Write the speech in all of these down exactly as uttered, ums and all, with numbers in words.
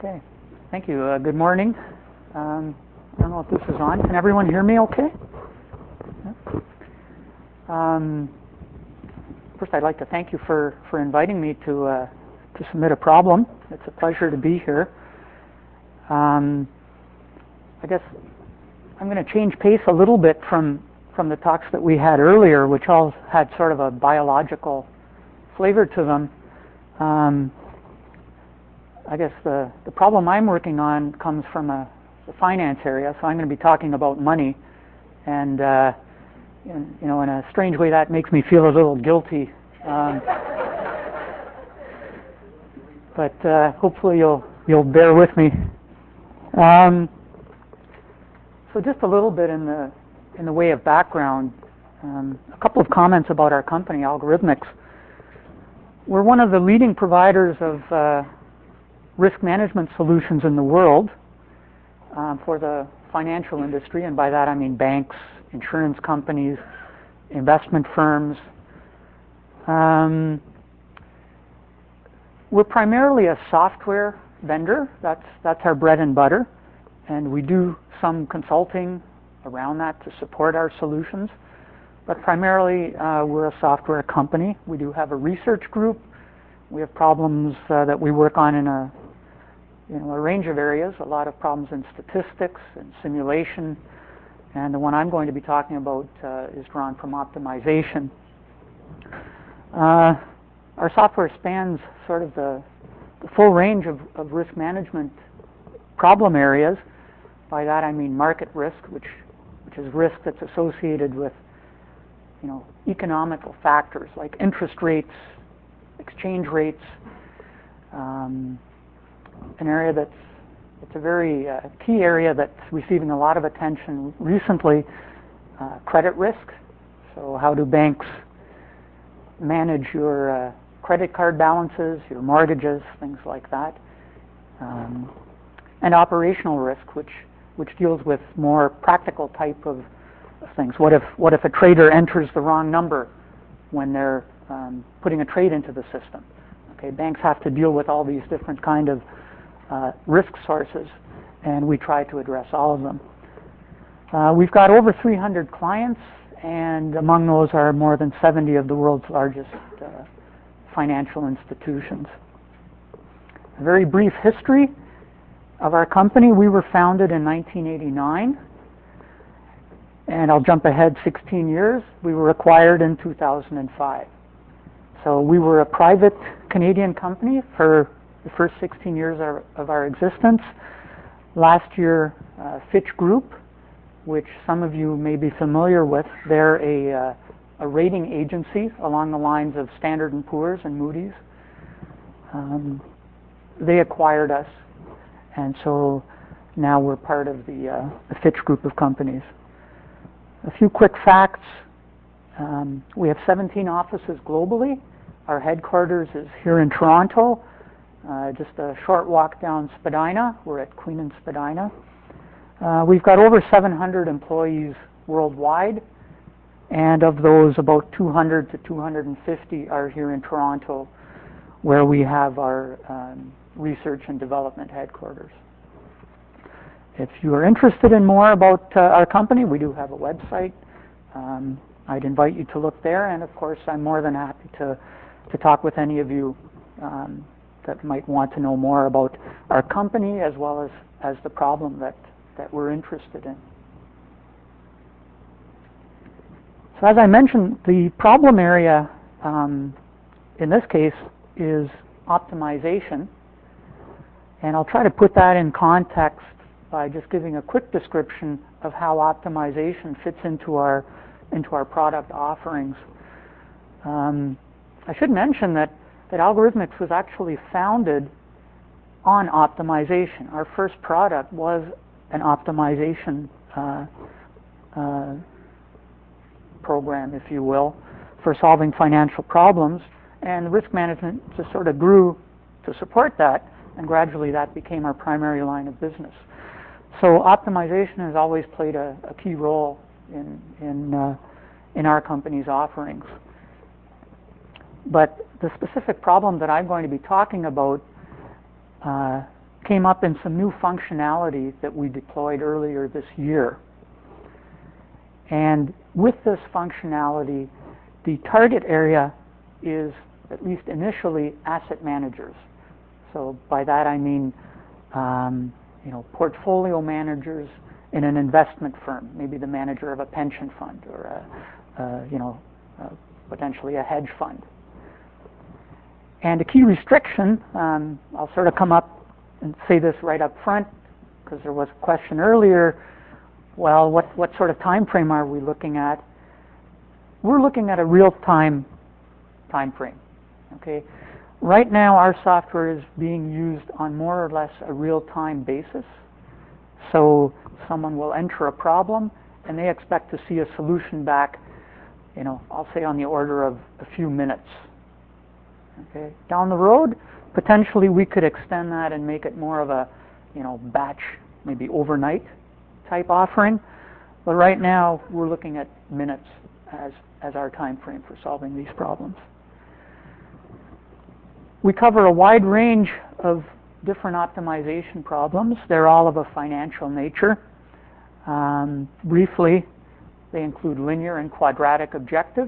Okay, thank you. Uh, good morning. Um, I don't know if this is on. Can everyone hear me okay? Yeah. Um, first, I'd like to thank you for, for inviting me to uh, to submit a problem. It's a pleasure to be here. Um, I guess I'm going to change pace a little bit from, from the talks that we had earlier, which all had sort of a biological flavor to them. Um, I guess the, the problem I'm working on comes from a, the finance area, so I'm going to be talking about money, and uh, in, you know, in a strange way, that makes me feel a little guilty. Um, but uh, hopefully you'll you'll bear with me. Um, so just a little bit in the in the way of background, um, a couple of comments about our company, Algorithmics. We're one of the leading providers of uh, risk management solutions in the world um, for the financial industry, and by that I mean banks, insurance companies, investment firms. Um, we're primarily a software vendor. That's that's our bread and butter, and we do some consulting around that to support our solutions. But primarily, uh, we're a software company. We do have a research group. We have problems uh, that we work on in a you know, a range of areas, a lot of problems in statistics and simulation, and the one I'm going to be talking about uh, is drawn from optimization. Uh, our software spans sort of the, the full range of, of risk management problem areas. By that I mean market risk, which which is risk that's associated with you know economical factors like interest rates, exchange rates. Um, An area that's it's a very uh, key area that's receiving a lot of attention recently, uh, credit risk. So how do banks manage your uh, credit card balances, your mortgages, things like that. Um, and operational risk, which which deals with more practical type of, of things. What if what if a trader enters the wrong number when they're um, putting a trade into the system? Okay, banks have to deal with all these different kind of Uh, risk sources, and we try to address all of them. Uh, we've got over three hundred clients, and among those are more than seventy of the world's largest uh, financial institutions. A very brief history of our company. We were founded in nineteen eighty-nine, and I'll jump ahead sixteen years. We were acquired in two thousand five. So we were a private Canadian company for the first sixteen years of our existence. Last year, uh, Fitch Group, which some of you may be familiar with, they're a, uh, a rating agency along the lines of Standard and Poor's and Moody's. Um, they acquired us, and so now we're part of the, uh, the Fitch Group of companies. A few quick facts. Um, we have seventeen offices globally. Our headquarters is here in Toronto. Uh, just a short walk down Spadina. We're at Queen and Spadina. Uh, we've got over seven hundred employees worldwide, and of those, about two hundred to two hundred fifty are here in Toronto, where we have our um, research and development headquarters. If you are interested in more about uh, our company, we do have a website. Um, I'd invite you to look there, and of course, I'm more than happy to, to talk with any of you um, that might want to know more about our company as well as, as the problem that, that we're interested in. So as I mentioned, the problem area um, in this case is optimization, and I'll try to put that in context by just giving a quick description of how optimization fits into our into our product offerings. Um, I should mention that that Algorithmics was actually founded on optimization. Our first product was an optimization uh, uh, program, if you will, for solving financial problems, and risk management just sort of grew to support that, and gradually that became our primary line of business. So optimization has always played a, a key role in in uh, in our company's offerings. But the specific problem that I'm going to be talking about uh, came up in some new functionality that we deployed earlier this year. And with this functionality, the target area is, at least initially, asset managers. So by that I mean, um, you know, portfolio managers in an investment firm, maybe the manager of a pension fund or a, a you know, uh, potentially a hedge fund. And a key restriction, um, I'll sort of come up and say this right up front, because there was a question earlier, well, what, what sort of time frame are we looking at? We're looking at a real-time time frame. Okay? Right now, our software is being used on more or less a real-time basis. So someone will enter a problem, and they expect to see a solution back, you know, I'll say on the order of a few minutes. Okay? Down the road, potentially we could extend that and make it more of a, you know, batch, maybe overnight type offering. But right now, we're looking at minutes as, as our time frame for solving these problems. We cover a wide range of different optimization problems. They're all of a financial nature. Um, briefly, they include linear and quadratic objectives.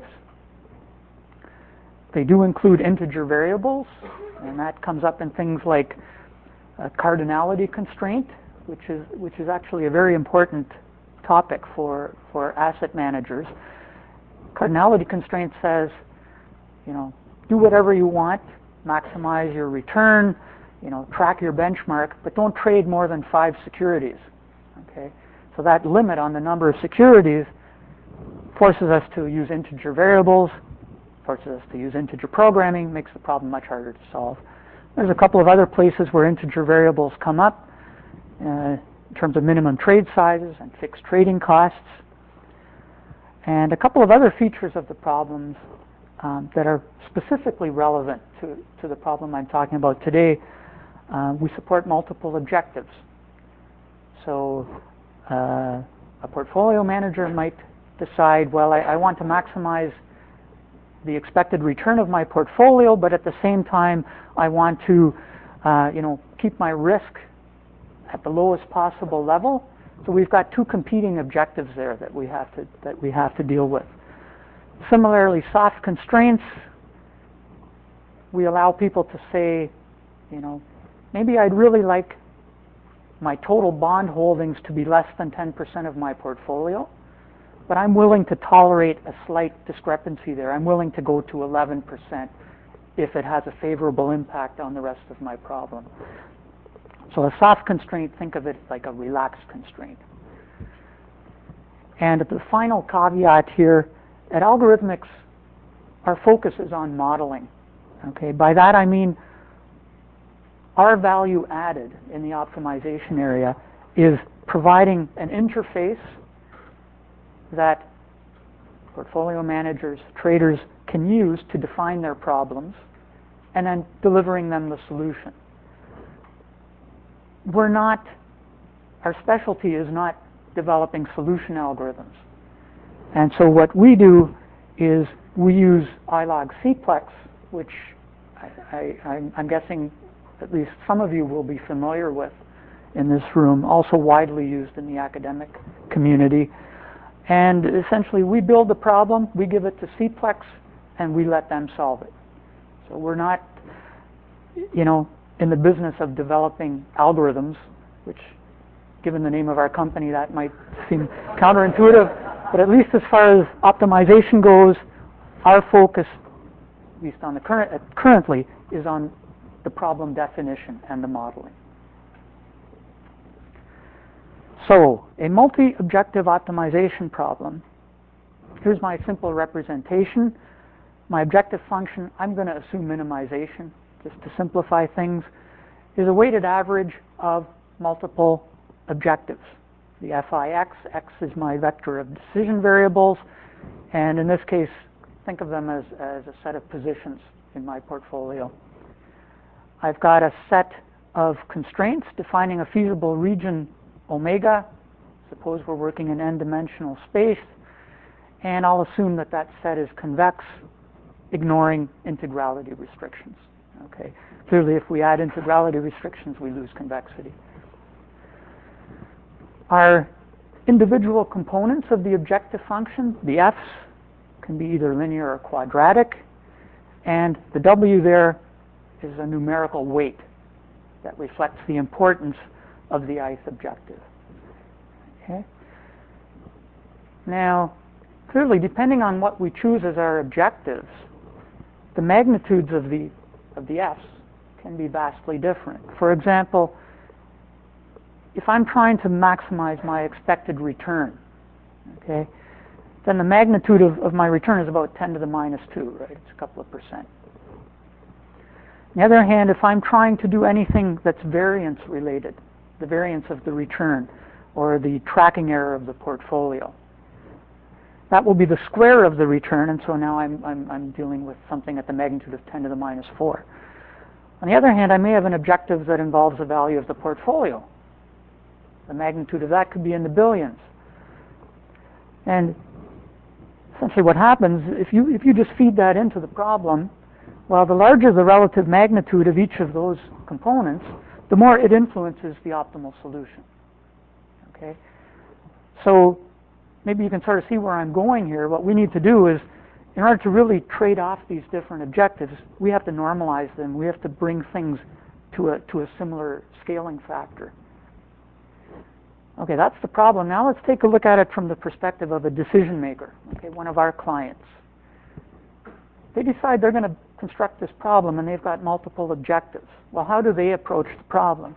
They do include integer variables, and that comes up in things like a cardinality constraint, which is which is actually a very important topic for for asset managers. Cardinality constraint says, you know, do whatever you want, maximize your return, you know, track your benchmark, but don't trade more than five securities. Okay, so that limit on the number of securities forces us to use integer variables, forces us to use integer programming, makes the problem much harder to solve. There's a couple of other places where integer variables come up uh, in terms of minimum trade sizes and fixed trading costs. And a couple of other features of the problems um, that are specifically relevant to, to the problem I'm talking about today. Uh, we support multiple objectives. So uh, a portfolio manager might decide, well, I, I want to maximize the expected return of my portfolio, but at the same time, I want to, uh, you know, keep my risk at the lowest possible level. So we've got two competing objectives there that we have to that we have to deal with. Similarly, soft constraints, we allow people to say, you know, maybe I'd really like my total bond holdings to be less than ten percent of my portfolio, but I'm willing to tolerate a slight discrepancy there. I'm willing to go to eleven percent if it has a favorable impact on the rest of my problem. So a soft constraint, think of it like a relaxed constraint. And the final caveat here, at Algorithmics, our focus is on modeling. Okay, by that I mean our value added in the optimization area is providing an interface that portfolio managers, traders can use to define their problems, and then delivering them the solution. We're not, our specialty is not developing solution algorithms. And so what we do is we use iLog-CPLEX, which I, I, I'm guessing at least some of you will be familiar with in this room, also widely used in the academic community. And essentially, we build the problem, we give it to CPLEX, and we let them solve it. So we're not, you know, in the business of developing algorithms, which, given the name of our company, that might seem counterintuitive. But at least as far as optimization goes, our focus, at least on the current, uh, currently, is on the problem definition and the modeling. So, a multi-objective optimization problem. Here's my simple representation. My objective function, I'm going to assume minimization, just to simplify things, is a weighted average of multiple objectives. The F I X, X is my vector of decision variables, and in this case, think of them as, as a set of positions in my portfolio. I've got a set of constraints defining a feasible region omega. Suppose we're working in n-dimensional space, and I'll assume that that set is convex, ignoring integrality restrictions. Okay. Clearly, if we add integrality restrictions, we lose convexity. Our individual components of the objective function, the f's, can be either linear or quadratic, and the w there is a numerical weight that reflects the importance of the ith objective. Okay. Now, clearly, depending on what we choose as our objectives, the magnitudes of the of the f's can be vastly different. For example, if I'm trying to maximize my expected return, okay, then the magnitude of, of my return is about ten to the minus two, right? It's a couple of percent. On the other hand, if I'm trying to do anything that's variance related, the variance of the return or the tracking error of the portfolio, that will be the square of the return, and so now I'm, I'm, I'm dealing with something at the magnitude of ten to the minus four. On the other hand, I may have an objective that involves the value of the portfolio. The magnitude of that could be in the billions. And essentially what happens, if you, if you just feed that into the problem, well, the larger the relative magnitude of each of those components, the more it influences the optimal solution. Okay? So maybe you can sort of see where I'm going here. What we need to do is, in order to really trade off these different objectives, we have to normalize them. We have to bring things to a, to a similar scaling factor. Okay, that's the problem. Now let's take a look at it from the perspective of a decision maker, okay, one of our clients. They decide they're going to construct this problem and they've got multiple objectives. Well, how do they approach the problem?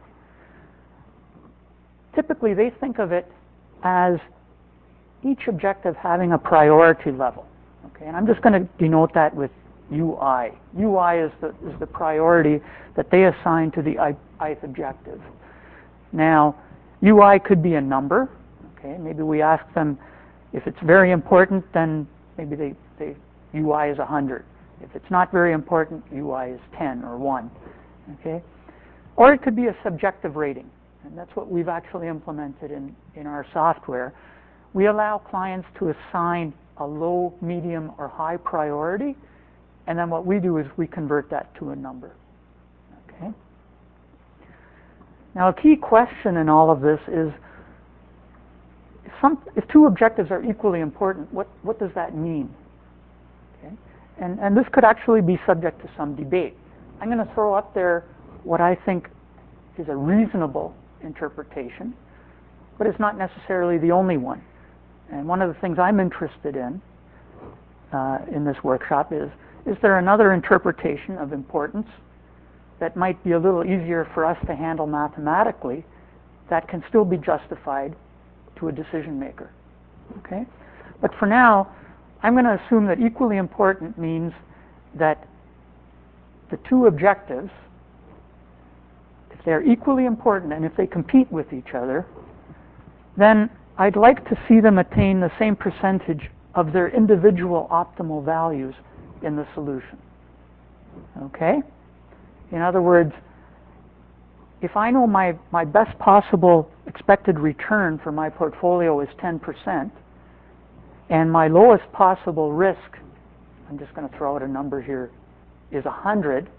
Typically, they think of it as each objective having a priority level. Okay, and I'm just going to denote that with U I. U I is the, is the priority that they assign to the ith objective. Now, U I could be a number. Okay, maybe we ask them if it's very important, then maybe they, they U I is one hundred. If it's not very important, U I is ten or one. Okay, or it could be a subjective rating, and that's what we've actually implemented in, in our software. We allow clients to assign a low, medium, or high priority, and then what we do is we convert that to a number. Okay. Now, a key question in all of this is, if, some, if two objectives are equally important, what, what does that mean? Okay. And, and this could actually be subject to some debate. I'm going to throw up there what I think is a reasonable interpretation, but it's not necessarily the only one. And one of the things I'm interested in uh, in this workshop is, is there another interpretation of importance that might be a little easier for us to handle mathematically that can still be justified to a decision maker? Okay? But for now, I'm going to assume that equally important means that the two objectives, if they're equally important and if they compete with each other, then I'd like to see them attain the same percentage of their individual optimal values in the solution. Okay? In other words, if I know my, my best possible expected return for my portfolio is ten percent, and my lowest possible risk, I'm just going to throw out a number here, is one hundred,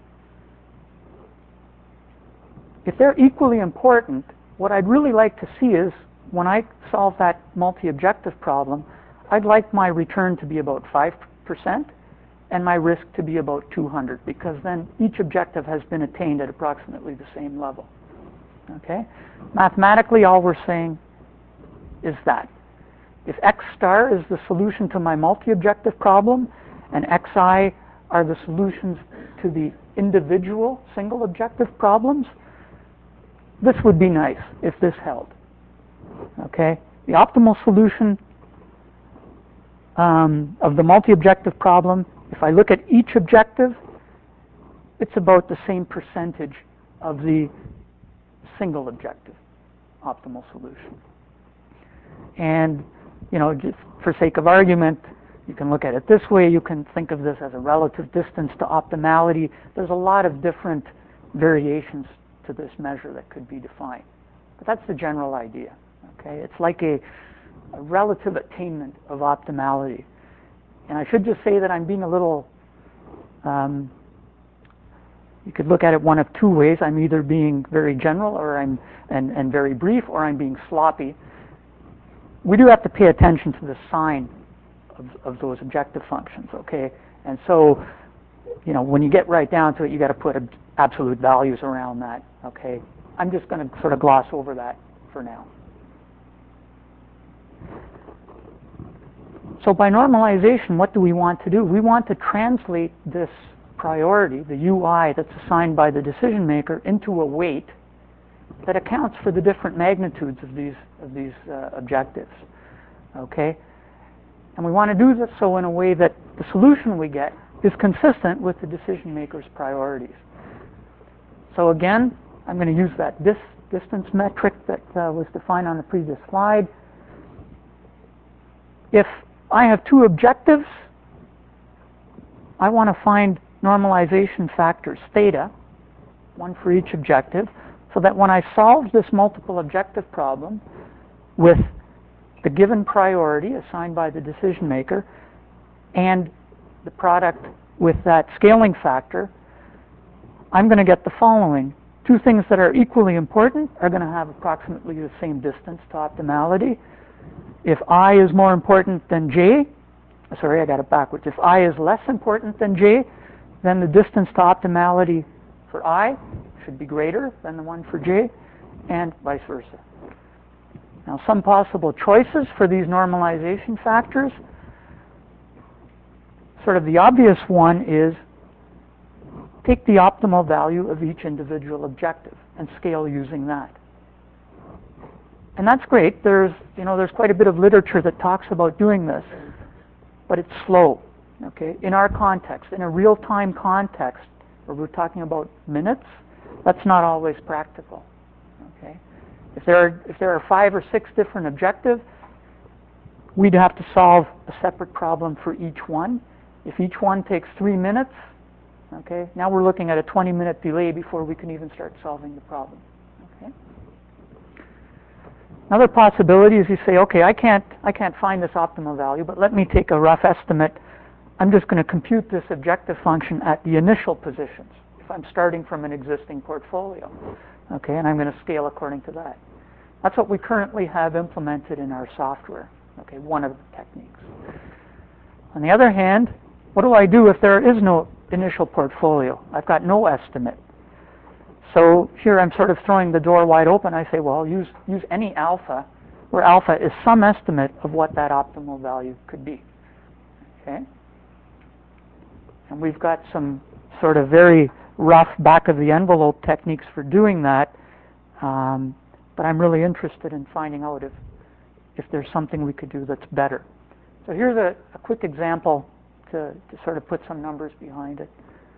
if they're equally important, what I'd really like to see is, when I solve that multi-objective problem, I'd like my return to be about five percent and my risk to be about two hundred, because then each objective has been attained at approximately the same level. Okay? Mathematically, all we're saying is that if X star is the solution to my multi-objective problem and Xi are the solutions to the individual single objective problems, this would be nice if this held. Okay, the optimal solution um, of the multi-objective problem, if I look at each objective, it's about the same percentage of the single objective optimal solution. And, you know, just for sake of argument, you can look at it this way. You can think of this as a relative distance to optimality. There's a lot of different variations to this measure that could be defined. But that's the general idea. Okay, it's like a, a relative attainment of optimality. And I should just say that I'm being a little um, You could look at it one of two ways. I'm either being very general or I'm and, and very brief, or I'm being sloppy. We do have to pay attention to the sign of, of those objective functions, okay? And so, you know, when you get right down to it, you got to put ab absolute values around that, okay? I'm just going to sort of gloss over that for now. So by normalization, what do we want to do? We want to translate this priority, the U I that's assigned by the decision maker, into a weight that accounts for the different magnitudes of these of these uh, objectives. Okay? And we want to do this so in a way that the solution we get is consistent with the decision maker's priorities. So again, I'm going to use that dis distance metric that uh, was defined on the previous slide. If I have two objectives, I want to find normalization factors, theta, one for each objective, so that when I solve this multiple objective problem with the given priority assigned by the decision maker and the product with that scaling factor, I'm going to get the following. Two things that are equally important are going to have approximately the same distance to optimality. If I is more important than j, sorry, I got it backwards. If I is less important than j, then the distance to optimality for I should be greater than the one for j, and vice versa. Now, some possible choices for these normalization factors. Sort of the obvious one is take the optimal value of each individual objective and scale using that. And that's great. There's, you know, there's quite a bit of literature that talks about doing this, but it's slow. Okay, in our context, in a real-time context, where we're talking about minutes, that's not always practical. Okay, if there are if there are five or six different objectives, we'd have to solve a separate problem for each one. If each one takes three minutes, okay, now we're looking at a twenty-minute delay before we can even start solving the problem. Okay. Another possibility is you say, okay, I can't I can't find this optimal value, but let me take a rough estimate. I'm just going to compute this objective function at the initial positions if I'm starting from an existing portfolio. Okay, and I'm going to scale according to that. That's what we currently have implemented in our software. Okay, one of the techniques. On the other hand, what do I do if there is no initial portfolio? I've got no estimate. So here I'm sort of throwing the door wide open. I say, well, use, use any alpha, where alpha is some estimate of what that optimal value could be. Okay? And we've got some sort of very rough back-of-the-envelope techniques for doing that, um, but I'm really interested in finding out if, if there's something we could do that's better. So here's a, a quick example to, to sort of put some numbers behind it.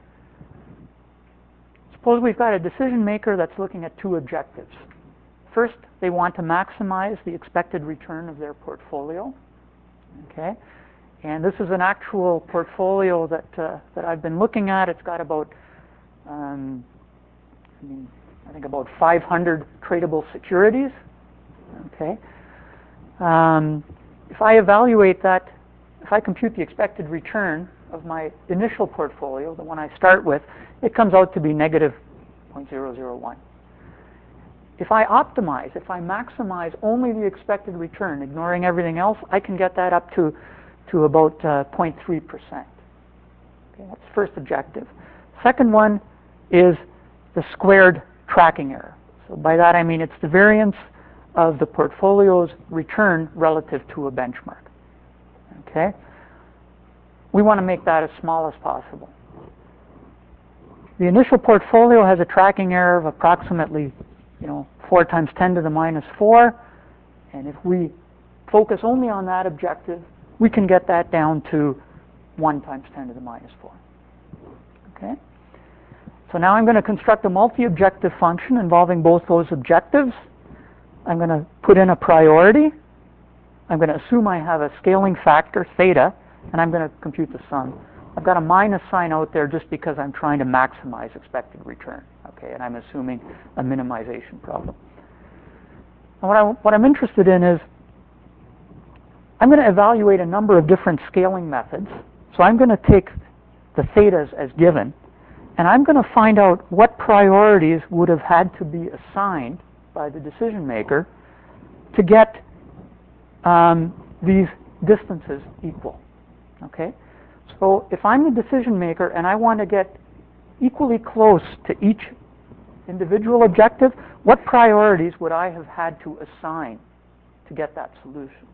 Suppose we've got a decision maker that's looking at two objectives. First, they want to maximize the expected return of their portfolio. Okay? And this is an actual portfolio that uh, that I've been looking at. It's got about, um, I mean, I think about five hundred tradable securities. Okay. Um, if I evaluate that, if I compute the expected return of my initial portfolio, the one I start with, it comes out to be negative zero point zero zero one. If I optimize, if I maximize only the expected return, ignoring everything else, I can get that up to to about uh, zero point three percent. Okay, that's the first objective. Second one is the squared tracking error. So by that I mean it's the variance of the portfolio's return relative to a benchmark. Okay? We want to make that as small as possible. The initial portfolio has a tracking error of approximately, you know, four times ten to the minus four, and if we focus only on that objective, we can get that down to one times ten to the minus four. Okay? So now I'm going to construct a multi-objective function involving both those objectives. I'm going to put in a priority. I'm going to assume I have a scaling factor, theta, and I'm going to compute the sum. I've got a minus sign out there just because I'm trying to maximize expected return. Okay, and I'm assuming a minimization problem. And what, I, what I'm interested in is I'm going to evaluate a number of different scaling methods. So I'm going to take the thetas as given, And I'm going to find out what priorities would have had to be assigned by the decision maker to get um, these distances equal. Okay? So if I'm the decision maker and I want to get equally close to each individual objective, what priorities would I have had to assign to get that solution?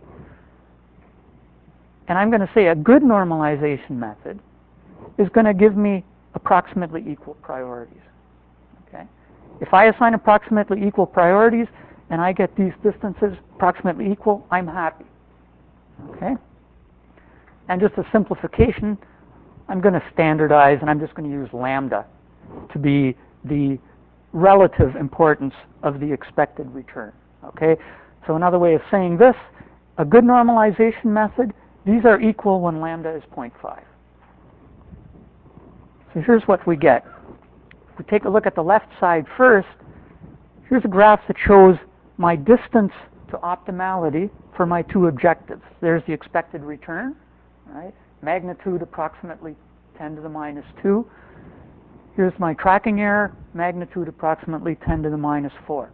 And I'm going to say a good normalization method is going to give me approximately equal priorities. Okay? If I assign approximately equal priorities and I get these distances approximately equal, I'm happy. Okay? And just a simplification, I'm going to standardize and I'm just going to use lambda to be the relative importance of the expected return. Okay? So another way of saying this, a good normalization method, these are equal when lambda is zero point five. So here's what we get. If we take a look at the left side first, here's a graph that shows my distance to optimality for my two objectives. There's the expected return, right? Magnitude approximately ten to the minus two. Here's my tracking error, magnitude approximately ten to the minus four.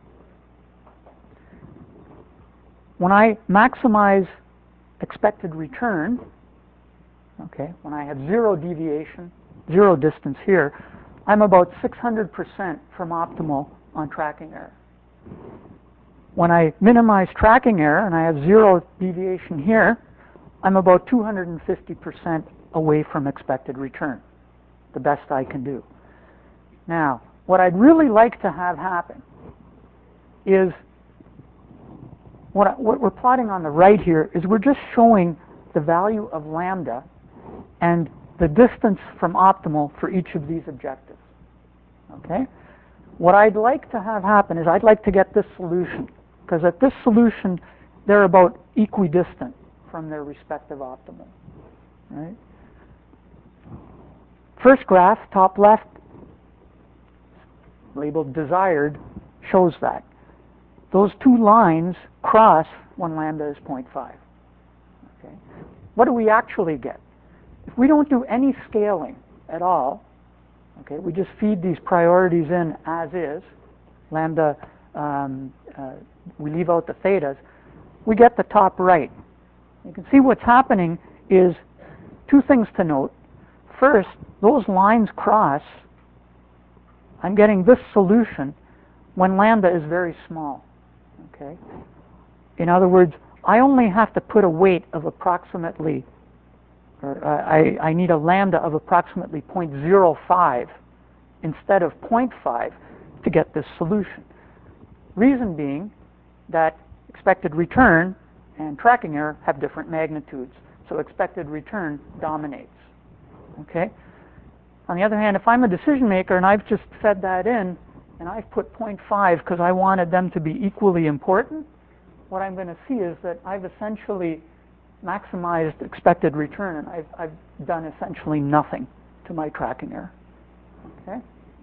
When I maximize expected return, okay, when I have zero deviation, zero distance here, I'm about six hundred percent from optimal on tracking error. When I minimize tracking error and I have zero deviation here, I'm about two hundred fifty percent away from expected return, the best I can do. Now, what I'd really like to have happen is, what, I, what we're plotting on the right here is we're just showing the value of lambda and the distance from optimal for each of these objectives. Okay? What I'd like to have happen is I'd like to get this solution, because at this solution, they're about equidistant from their respective optimal. Right? First graph, top left, labeled desired, shows that. Those two lines cross when lambda is zero point five. Okay? What do we actually get? If we don't do any scaling at all, okay, we just feed these priorities in as is, lambda, um, uh, we leave out the thetas, we get the top right. You can see what's happening is two things to note. First, those lines cross. I'm getting this solution when lambda is very small. Okay? In other words, I only have to put a weight of approximately, or uh, I, I need a lambda of approximately zero point zero five instead of zero point five to get this solution. Reason being that expected return and tracking error have different magnitudes, so expected return dominates. Okay? On the other hand, if I'm a decision maker and I've just fed that in and I've put zero point five because I wanted them to be equally important, what I'm going to see is that I've essentially maximized expected return and I've, I've done essentially nothing to my tracking error. Okay?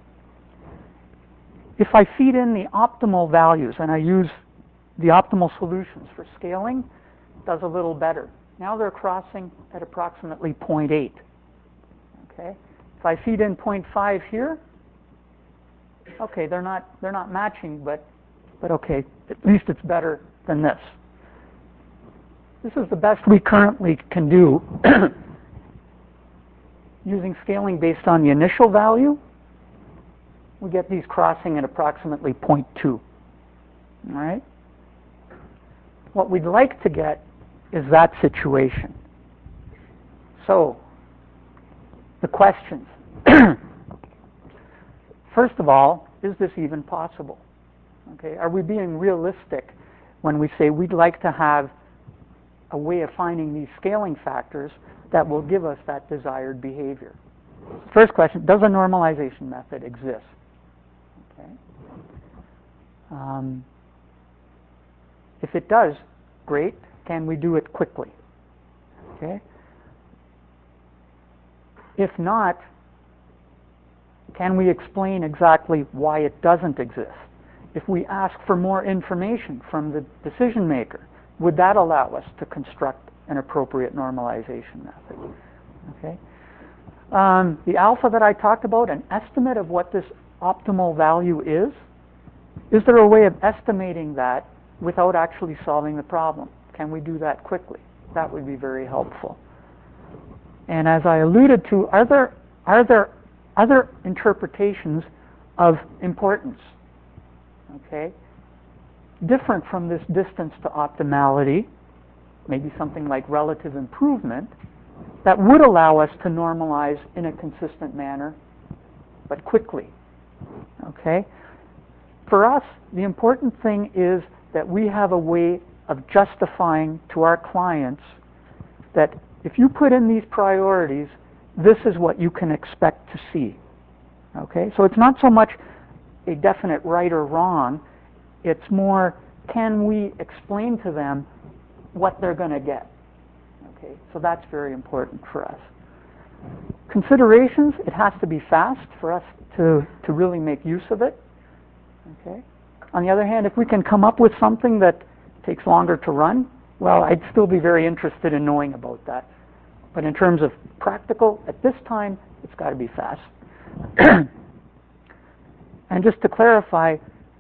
If I feed in the optimal values and I use the optimal solutions for scaling, it does a little better. Now they're crossing at approximately zero point eight. Okay? If I feed in zero point five here, okay, they're not they're not matching, but but okay, at least it's better than this. This is the best we currently can do using scaling based on the initial value. We get these crossing at approximately zero point two. All right? What we'd like to get is that situation. So, the questions. First of all, is this even possible? Okay, are we being realistic when we say we'd like to have a way of finding these scaling factors that will give us that desired behavior? First question, does a normalization method exist? Okay. Um, if it does, great. Can we do it quickly? Okay. If not, can we explain exactly why it doesn't exist? If we ask for more information from the decision maker, would that allow us to construct an appropriate normalization method? Okay. Um, the alpha that I talked about, an estimate of what this optimal value is. Is there a way of estimating that without actually solving the problem? Can we do that quickly? That would be very helpful. And as I alluded to, are there, are there other interpretations of importance? Okay? Different from this distance to optimality, maybe something like relative improvement, that would allow us to normalize in a consistent manner, but quickly. Okay? For us, the important thing is that we have a way of justifying to our clients that if you put in these priorities, this is what you can expect to see. Okay? So it's not so much a definite right or wrong, it's more, can we explain to them what they're going to get? Okay? So that's very important for us. Considerations, it has to be fast for us to, to really make use of it. Okay? On the other hand, if we can come up with something that takes longer to run, well, I'd still be very interested in knowing about that. But in terms of practical, at this time, it's got to be fast. And just to clarify,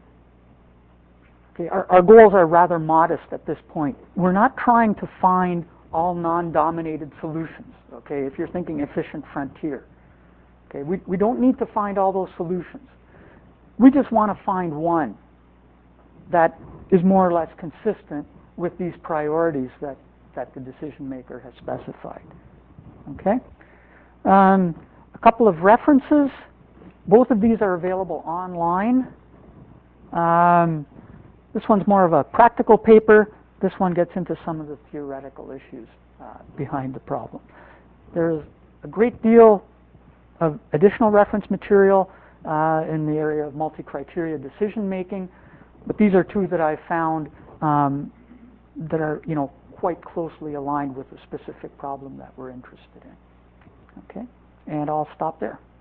okay, our, our goals are rather modest at this point. We're not trying to find all non-dominated solutions. Okay, if you're thinking efficient frontier, okay, we we don't need to find all those solutions. We just want to find one that is more or less consistent with these priorities that, that the decision maker has specified. Okay? Um, a couple of references. Both of these are available online. Um, this one's more of a practical paper. This one gets into some of the theoretical issues uh, behind the problem. There's a great deal of additional reference material uh, in the area of multi-criteria decision making, but these are two that I found um, that are, you know, quite closely aligned with the specific problem that we're interested in. Okay, and I'll stop there.